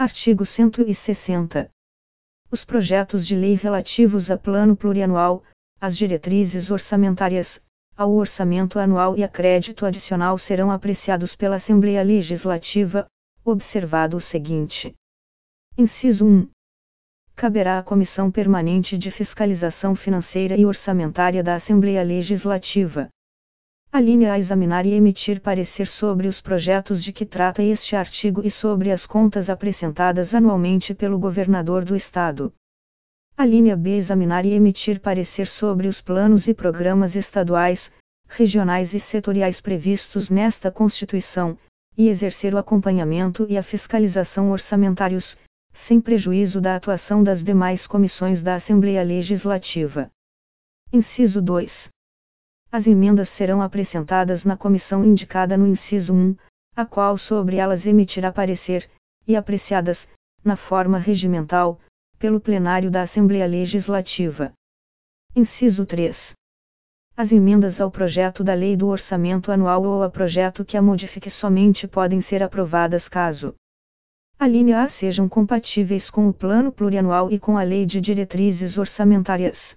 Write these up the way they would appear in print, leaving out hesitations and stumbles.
Artigo 160. Os projetos de lei relativos a plano plurianual, às diretrizes orçamentárias, ao orçamento anual e a crédito adicional serão apreciados pela Assembleia Legislativa, observado o seguinte. Inciso 1. Caberá à Comissão Permanente de Fiscalização Financeira e Orçamentária da Assembleia Legislativa. Alínea A. Examinar e emitir parecer sobre os projetos de que trata este artigo e sobre as contas apresentadas anualmente pelo Governador do Estado. Alínea B. Examinar e emitir parecer sobre os planos e programas estaduais, regionais e setoriais previstos nesta Constituição, e exercer o acompanhamento e a fiscalização orçamentários, sem prejuízo da atuação das demais comissões da Assembleia Legislativa. Inciso 2. As emendas serão apresentadas na comissão indicada no inciso 1, a qual sobre elas emitirá parecer, e apreciadas, na forma regimental, pelo plenário da Assembleia Legislativa. Inciso 3. As emendas ao projeto da Lei do Orçamento Anual ou a projeto que a modifique somente podem ser aprovadas caso: alínea A. Sejam compatíveis com o Plano Plurianual e com a Lei de Diretrizes Orçamentárias.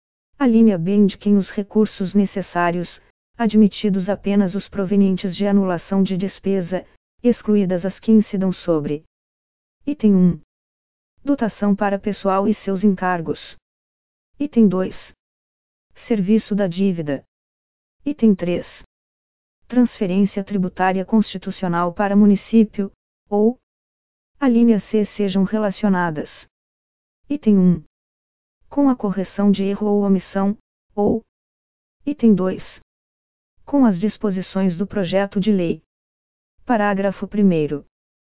Alínea B. Indiquem os recursos necessários, admitidos apenas os provenientes de anulação de despesa, excluídas as que incidam sobre. Item 1. Dotação para pessoal e seus encargos. Item 2. Serviço da dívida. Item 3. Transferência tributária constitucional para município, ou. Alínea C. Sejam relacionadas. Item 1. Com a correção de erro ou omissão, ou. Item 2. Com as disposições do projeto de lei. Parágrafo 1º.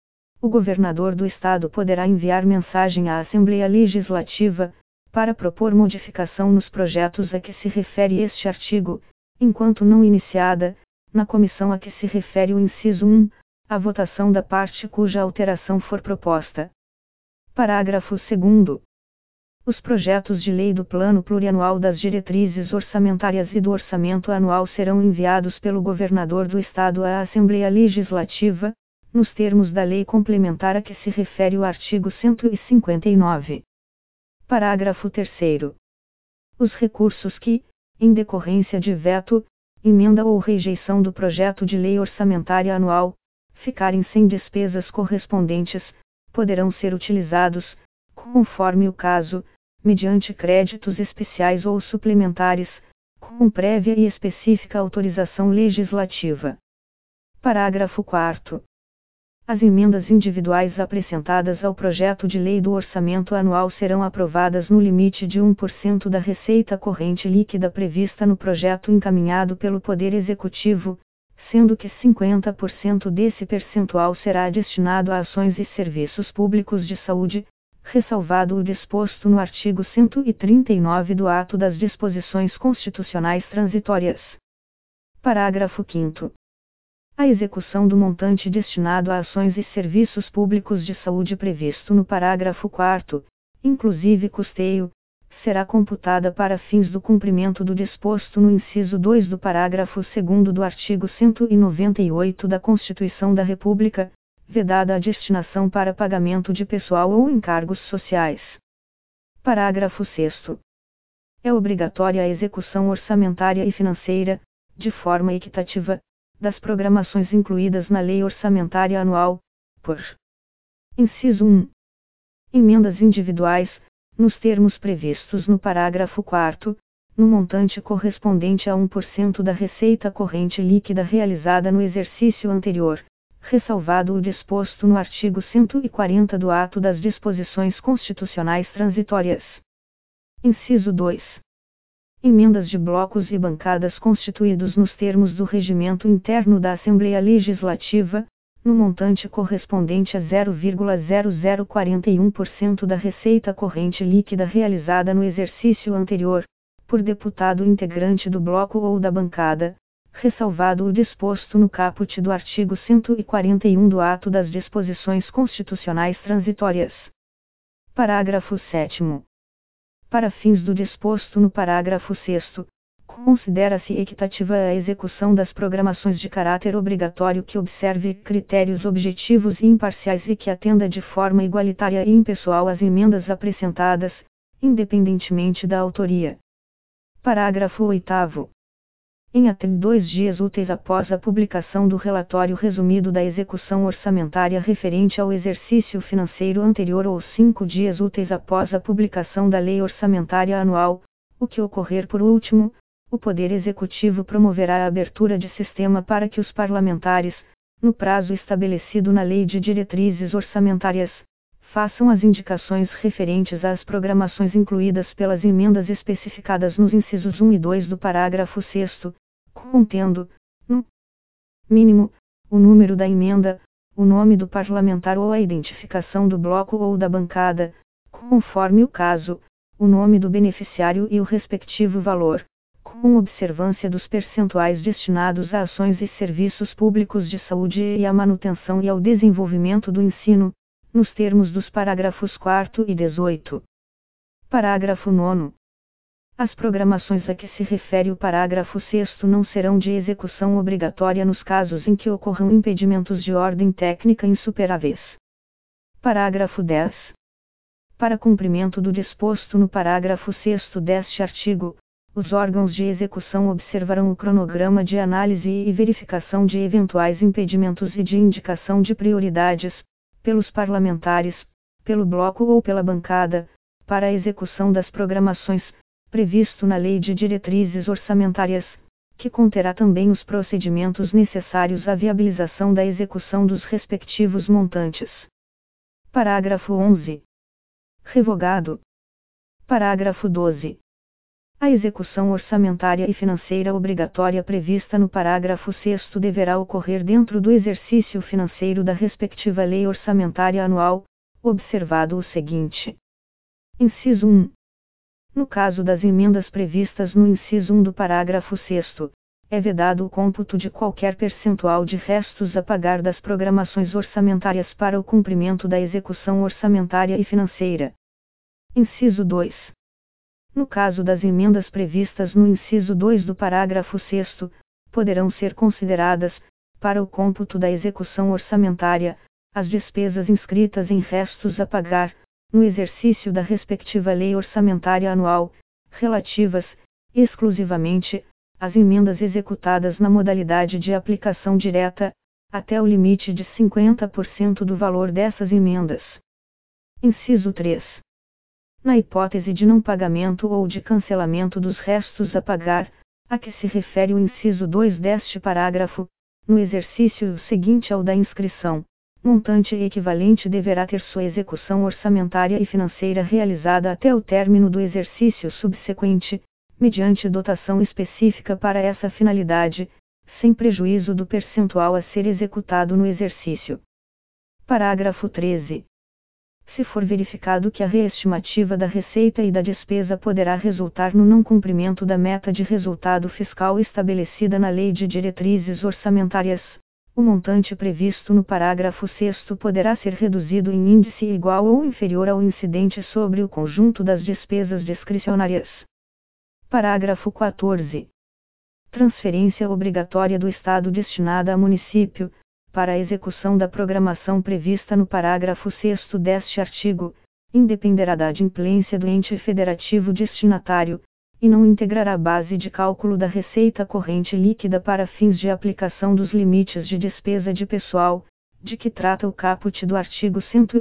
O governador do Estado poderá enviar mensagem à Assembleia Legislativa, para propor modificação nos projetos a que se refere este artigo, enquanto não iniciada, na comissão a que se refere o inciso 1, a votação da parte cuja alteração for proposta. Parágrafo 2º. Os projetos de lei do Plano Plurianual das Diretrizes Orçamentárias e do Orçamento Anual serão enviados pelo governador do Estado à Assembleia Legislativa, nos termos da lei complementar a que se refere o artigo 159. Parágrafo 3º. Os recursos que, em decorrência de veto, emenda ou rejeição do projeto de lei orçamentária anual, ficarem sem despesas correspondentes, poderão ser utilizados, conforme o caso, mediante créditos especiais ou suplementares, com prévia e específica autorização legislativa. Parágrafo 4º. As emendas individuais apresentadas ao projeto de lei do orçamento anual serão aprovadas no limite de 1% da receita corrente líquida prevista no projeto encaminhado pelo Poder Executivo, sendo que 50% desse percentual será destinado a ações e serviços públicos de saúde, ressalvado o disposto no artigo 139 do Ato das Disposições Constitucionais Transitórias. Parágrafo 5º. A execução do montante destinado a ações e serviços públicos de saúde previsto no parágrafo 4º, inclusive custeio, será computada para fins do cumprimento do disposto no inciso 2 do parágrafo 2º do artigo 198 da Constituição da República, vedada a destinação para pagamento de pessoal ou encargos sociais. Parágrafo 6º. É obrigatória a execução orçamentária e financeira, de forma equitativa, das programações incluídas na Lei Orçamentária Anual, por: inciso 1. Emendas individuais, nos termos previstos no parágrafo 4º, no montante correspondente a 1% da receita corrente líquida realizada no exercício anterior, ressalvado o disposto no artigo 140 do Ato das Disposições Constitucionais Transitórias. Inciso 2. Emendas de blocos e bancadas constituídos nos termos do regimento interno da Assembleia Legislativa, no montante correspondente a 0,0041% da receita corrente líquida realizada no exercício anterior, por deputado integrante do bloco ou da bancada, ressalvado o disposto no caput do artigo 141 do Ato das Disposições Constitucionais Transitórias. Parágrafo 7º. Para fins do disposto no parágrafo 6º, Considera-se equitativa a execução das programações de caráter obrigatório que observe critérios objetivos e imparciais e que atenda de forma igualitária e impessoal às emendas apresentadas, independentemente da autoria. Parágrafo 8º. Em até 2 dias úteis após a publicação do relatório resumido da execução orçamentária referente ao exercício financeiro anterior ou 5 dias úteis após a publicação da Lei Orçamentária Anual, o que ocorrer por último, o Poder Executivo promoverá a abertura de sistema para que os parlamentares, no prazo estabelecido na Lei de Diretrizes Orçamentárias, façam as indicações referentes às programações incluídas pelas emendas especificadas nos incisos 1 e 2 do parágrafo 6º, contendo, no mínimo, o número da emenda, o nome do parlamentar ou a identificação do bloco ou da bancada, conforme o caso, o nome do beneficiário e o respectivo valor, com observância dos percentuais destinados a ações e serviços públicos de saúde e à manutenção e ao desenvolvimento do ensino, nos termos dos parágrafos 4º e 18. Parágrafo 9º. As programações a que se refere o parágrafo 6º não serão de execução obrigatória nos casos em que ocorram impedimentos de ordem técnica insuperáveis. Parágrafo 10. Para cumprimento do disposto no parágrafo 6º deste artigo, os órgãos de execução observarão o cronograma de análise e verificação de eventuais impedimentos e de indicação de prioridades, pelos parlamentares, pelo bloco ou pela bancada, para a execução das programações, previsto na Lei de Diretrizes Orçamentárias, que conterá também os procedimentos necessários à viabilização da execução dos respectivos montantes. Parágrafo 11. Revogado. Parágrafo 12. A execução orçamentária e financeira obrigatória prevista no parágrafo 6º deverá ocorrer dentro do exercício financeiro da respectiva lei orçamentária anual, observado o seguinte. Inciso 1. No caso das emendas previstas no inciso 1 do parágrafo 6º, é vedado o cômputo de qualquer percentual de restos a pagar das programações orçamentárias para o cumprimento da execução orçamentária e financeira. Inciso 2. No caso das emendas previstas no inciso 2 do parágrafo 6º, poderão ser consideradas, para o cômputo da execução orçamentária, as despesas inscritas em restos a pagar, no exercício da respectiva lei orçamentária anual, relativas, exclusivamente, às emendas executadas na modalidade de aplicação direta, até o limite de 50% do valor dessas emendas. Inciso 3. Na hipótese de não pagamento ou de cancelamento dos restos a pagar, a que se refere o inciso 2 deste parágrafo, no exercício seguinte ao da inscrição, montante equivalente deverá ter sua execução orçamentária e financeira realizada até o término do exercício subsequente, mediante dotação específica para essa finalidade, sem prejuízo do percentual a ser executado no exercício. Parágrafo 13. Se for verificado que a reestimativa da receita e da despesa poderá resultar no não cumprimento da meta de resultado fiscal estabelecida na Lei de Diretrizes Orçamentárias, o montante previsto no parágrafo 6º poderá ser reduzido em índice igual ou inferior ao incidente sobre o conjunto das despesas discricionárias. Parágrafo 14. Transferência obrigatória do Estado destinada a município, para a execução da programação prevista no parágrafo 6º deste artigo, independerá da adimplência do ente federativo destinatário, e não integrará a base de cálculo da receita corrente líquida para fins de aplicação dos limites de despesa de pessoal, de que trata o caput do artigo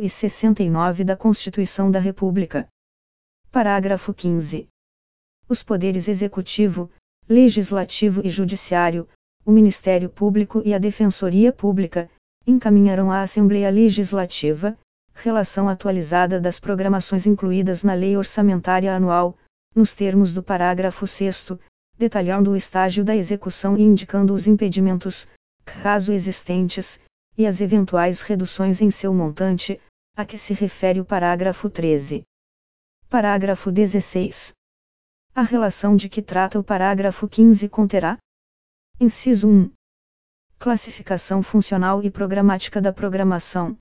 169 da Constituição da República. Parágrafo 15. Os poderes executivo, legislativo e judiciário, o Ministério Público e a Defensoria Pública, encaminharão à Assembleia Legislativa, relação atualizada das programações incluídas na Lei Orçamentária Anual, nos termos do parágrafo 6º, detalhando o estágio da execução e indicando os impedimentos, caso existentes, e as eventuais reduções em seu montante, a que se refere o parágrafo 13. Parágrafo 16. A relação de que trata o parágrafo 15 conterá: Inciso 1. Classificação funcional e programática da programação.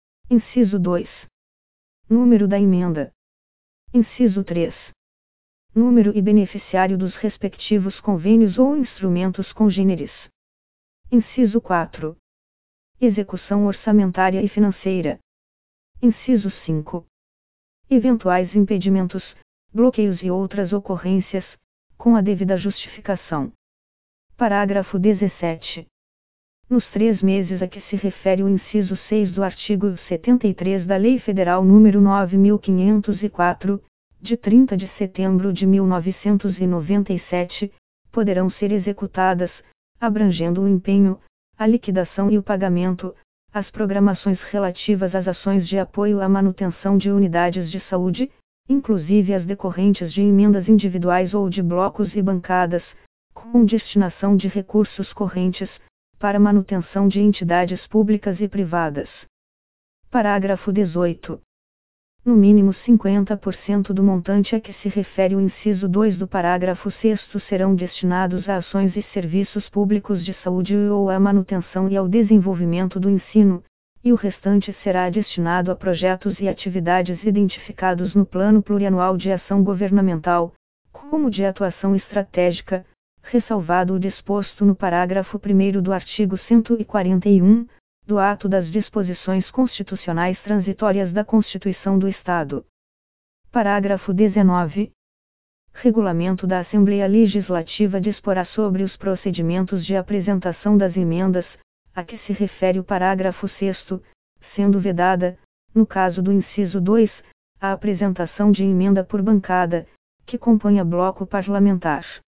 Inciso 2. Número da emenda. Inciso 3. número e beneficiário dos respectivos convênios ou instrumentos congêneres. Inciso 4. Execução orçamentária e financeira. Inciso 5. Eventuais impedimentos, bloqueios e outras ocorrências, com a devida justificação. Parágrafo 17. Nos 3 meses a que se refere o inciso 6 do artigo 73 da Lei Federal nº 9.504, de 30 de setembro de 1997, poderão ser executadas, abrangendo o empenho, a liquidação e o pagamento, as programações relativas às ações de apoio à manutenção de unidades de saúde, inclusive as decorrentes de emendas individuais ou de blocos e bancadas, com destinação de recursos correntes, para manutenção de entidades públicas e privadas. Parágrafo 18. No mínimo 50% do montante a que se refere o inciso 2 do parágrafo 6º serão destinados a ações e serviços públicos de saúde ou à manutenção e ao desenvolvimento do ensino, e o restante será destinado a projetos e atividades identificados no Plano Plurianual de Ação Governamental, como de atuação estratégica, ressalvado o disposto no parágrafo 1º do artigo 141, do ato das disposições constitucionais transitórias da Constituição do Estado. Parágrafo 19. Regulamento da Assembleia Legislativa disporá sobre os procedimentos de apresentação das emendas, a que se refere o parágrafo 6º, sendo vedada, no caso do inciso 2, a apresentação de emenda por bancada, que componha bloco parlamentar.